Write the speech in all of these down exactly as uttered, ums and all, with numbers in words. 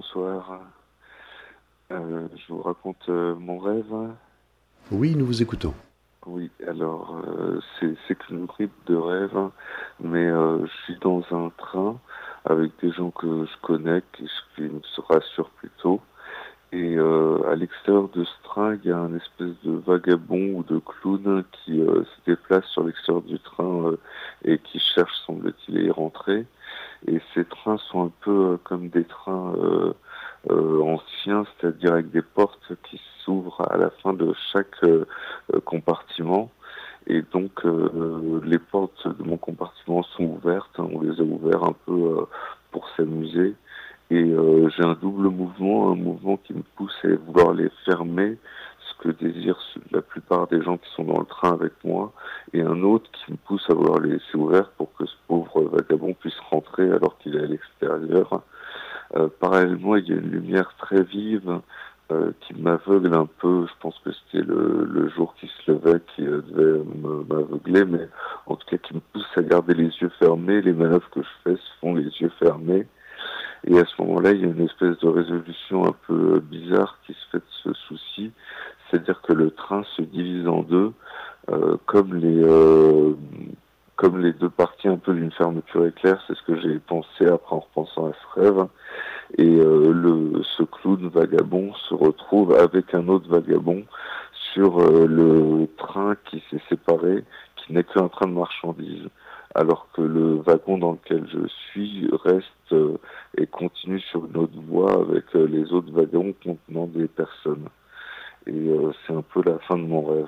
bonsoir. Euh, je vous raconte euh, mon rêve. Oui, nous vous écoutons. Oui, alors euh, c'est c'est qu'une bribe de rêve, hein, mais euh, je suis dans un train avec des gens que je connais, qui, qui me rassurent plutôt. Et euh, à l'extérieur de ce train, il y a un espèce de vagabond ou de clown qui euh, se déplace sur l'extérieur du train euh, et qui cherche, semble-t-il, à y rentrer. Et ces trains sont un peu euh, comme des trains euh, euh, anciens, c'est-à-dire avec des portes qui s'ouvrent à la fin de chaque euh, euh, compartiment. Et donc euh, les portes de mon compartiment sont ouvertes, on les a ouvertes un peu euh, pour s'amuser. Et euh, j'ai un double mouvement, un mouvement qui me pousse à vouloir les fermer, ce que désirent la plupart des gens qui sont dans le train avec moi, et un autre qui me pousse à vouloir les laisser ouverts pour que ce pauvre vagabond puisse rentrer alors qu'il est à l'extérieur. Euh, parallèlement, il y a une lumière très vive euh, qui m'aveugle un peu. Je pense que c'était le, le jour qui se levait qui euh, devait me- m'aveugler, mais en tout cas qui me pousse à garder les yeux fermés. Les manœuvres que je fais se font les yeux fermés. Et à ce moment-là, il y a une espèce de résolution un peu bizarre qui se fait de ce souci, c'est-à-dire que le train se divise en deux, euh, comme les euh, comme les deux parties un peu d'une fermeture éclair. C'est ce que j'ai pensé après en repensant à ce rêve. Et euh, le ce clown vagabond se retrouve avec un autre vagabond sur euh, le train qui s'est séparé, qui n'est qu'un train de marchandises, alors que le wagon dans lequel je suis reste euh, et continue sur une autre voie avec euh, les autres wagons contenant des personnes. Et euh, c'est un peu la fin de mon rêve.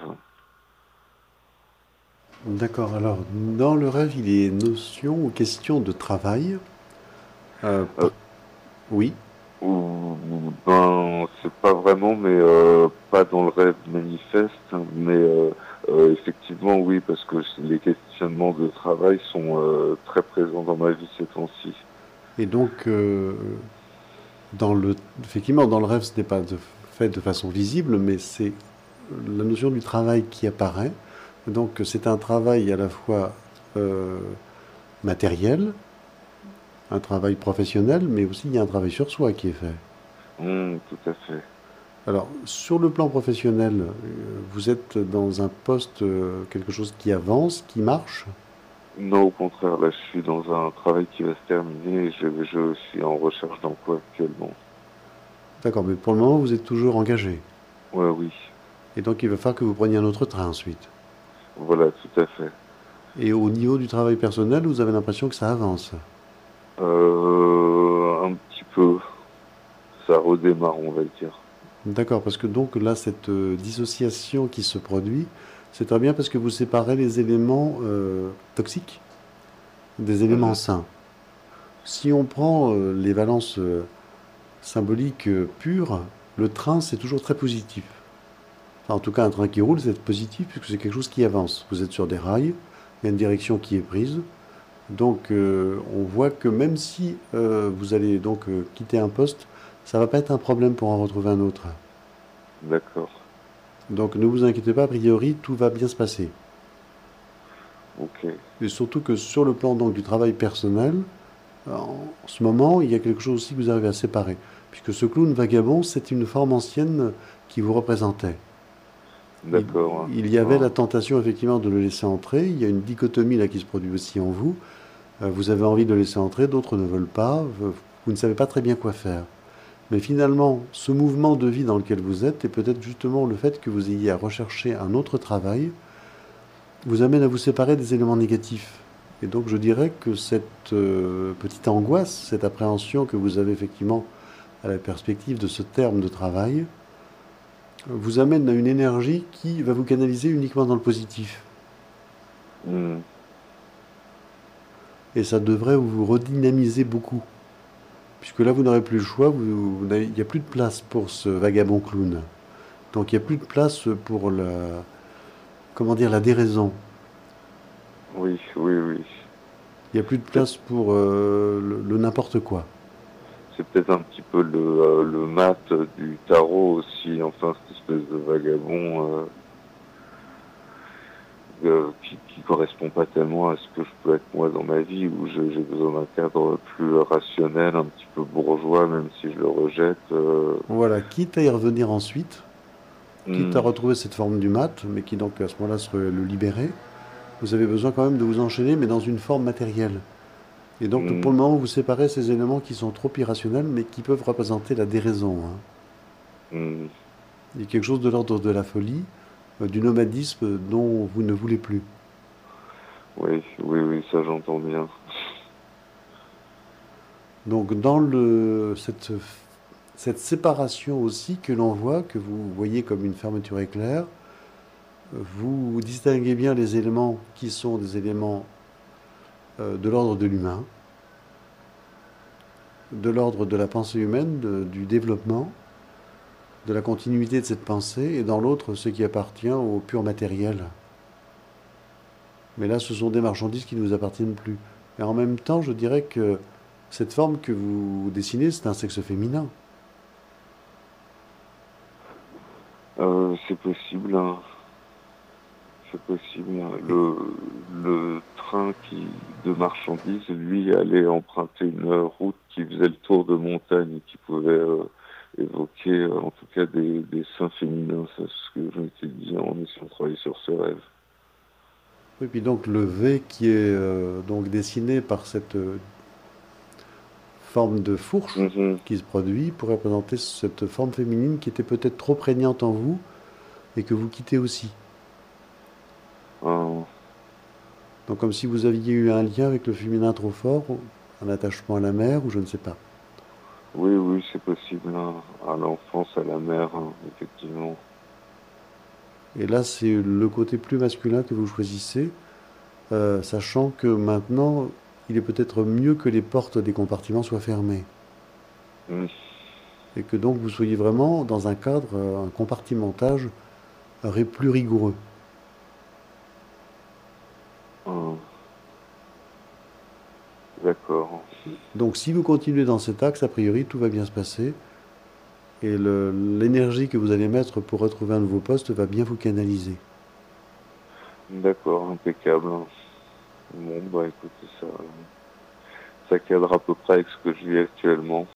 D'accord, alors dans le rêve, il est notion ou question de travail. Euh, Euh, par- Oui, ou, ben, c'est pas vraiment, mais euh, pas dans le rêve manifeste, hein, mais euh, euh, effectivement, oui, parce que les questionnements de travail sont euh, très présents dans ma vie ces temps-ci. et donc, euh, dans le, effectivement, dans le rêve, ce n'est pas de- fait de façon visible, mais c'est la notion du travail qui apparaît. Donc, c'est un travail à la fois euh, matériel, un travail professionnel, mais aussi il y a un travail sur soi qui est fait. Hum, tout à fait. Alors, sur le plan professionnel, euh, vous êtes dans un poste, euh, quelque chose qui avance, qui marche. Non, au contraire, là, je suis dans un travail qui va se terminer et je, je suis en recherche d'emploi actuellement. D'accord, mais pour le moment, vous êtes toujours engagé. Ouais, oui, Et donc, il va falloir que vous preniez un autre train ensuite. voilà, tout à fait. Et au niveau du travail personnel, vous avez l'impression que ça avance. Euh, un petit peu, ça redémarre, on va dire. D'accord, parce que donc là, cette euh, dissociation qui se produit, c'est très bien parce que vous séparez les éléments euh, toxiques des éléments Mhm. sains. Si on prend euh, les valences euh, symboliques euh, pures, le train, c'est toujours très positif. Enfin, en tout cas, un train qui roule, c'est positif puisque c'est quelque chose qui avance. Vous êtes sur des rails, il y a une direction qui est prise. Donc, euh, on voit que même si euh, vous allez donc euh, quitter un poste, ça va pas être un problème pour en retrouver un autre. D'accord, Donc, ne vous inquiétez pas, a priori, tout va bien se passer. ok. Et surtout que sur le plan donc du travail personnel, en ce moment, il y a quelque chose aussi que vous arrivez à séparer. Puisque ce clown vagabond, c'est une forme ancienne qui vous représentait. Il, D'accord. il y avait la Hein. tentation effectivement de le laisser entrer. Il y a une dichotomie là qui se produit aussi en vous. Euh, vous avez envie de le laisser entrer, d'autres ne veulent pas. Vous, vous ne savez pas très bien quoi faire. Mais finalement, ce mouvement de vie dans lequel vous êtes, et peut-être justement le fait que vous ayez à rechercher un autre travail, vous amène à vous séparer des éléments négatifs. Et donc je dirais que cette euh, petite angoisse, cette appréhension que vous avez effectivement à la perspective de ce terme de travail, vous amène à une énergie qui va vous canaliser uniquement dans le positif. Hmm. Et ça devrait vous redynamiser beaucoup. Puisque là, vous n'aurez plus le choix, vous, vous il n'y a plus de place pour ce vagabond clown. Donc il n'y a plus de place pour la, comment dire, la déraison. Oui, oui, oui. Il n'y a plus de C'est peut-être place pour euh, le, le n'importe quoi. c'est peut-être un petit peu le, euh, le mat du tarot aussi, enfin, cette espèce de vagabond. euh, euh, qui, qui correspond pas tellement à ce que je peux être moi dans ma vie, où je- j'ai besoin d'un cadre plus rationnel, un petit peu bourgeois, même si je le rejette. euh, Voilà, quitte à y revenir ensuite, quitte à hmm, retrouver cette forme du mat, mais qui donc à ce moment-là serait le libérer, vous avez besoin quand même de vous enchaîner, mais dans une forme matérielle. Et donc pour hmm, le moment, vous séparez ces éléments qui sont trop irrationnels, mais qui peuvent représenter la déraison, hein. hmm. Il y a quelque chose de l'ordre de la folie, euh, du nomadisme dont vous ne voulez plus. Oui, oui, oui, ça j'entends bien. Donc dans le, cette, cette séparation aussi que l'on voit, que vous voyez comme une fermeture éclair, vous distinguez bien les éléments qui sont des éléments euh, de l'ordre de l'humain, de l'ordre de la pensée humaine, de- du développement, de la continuité de cette pensée, et dans l'autre, ce qui appartient au pur matériel. Mais là, ce sont des marchandises qui ne vous appartiennent plus. Et en même temps, je dirais que cette forme que vous dessinez, c'est un sexe féminin. Euh, c'est possible, hein. C'est possible, hein. Et, Le, le train qui, de marchandises, lui, allait emprunter une euh, route qui faisait le tour de montagne et qui pouvait euh, évoquer, euh, en tout cas, des, des seins féminins. C'est ce que je m'étais dit en essayant de travailler sur ce rêve. et puis donc le V qui est euh, donc dessiné par cette euh, forme de fourche Mhm. qui se produit pour représenter cette forme féminine qui était peut-être trop prégnante en vous et que vous quittez aussi. Ah, Donc comme si vous aviez eu un lien avec le féminin trop fort, un attachement à la mère ou je ne sais pas. oui, oui, c'est possible, hein. À l'enfance, à la mère, hein, effectivement. Et là, c'est le côté plus masculin que vous choisissez, euh, sachant que maintenant, il est peut-être mieux que les portes des compartiments soient fermées. Mhm. Et que donc vous soyez vraiment dans un cadre, euh, un compartimentage ré- plus rigoureux. Ah, d'accord. Donc si vous continuez dans cet axe, a priori, tout va bien se passer. Et le- l'énergie que vous allez mettre pour retrouver un nouveau poste va bien vous canaliser. D'accord, impeccable, hein. Bon, bah écoutez, ça, ça cadre à peu près avec ce que je vis actuellement.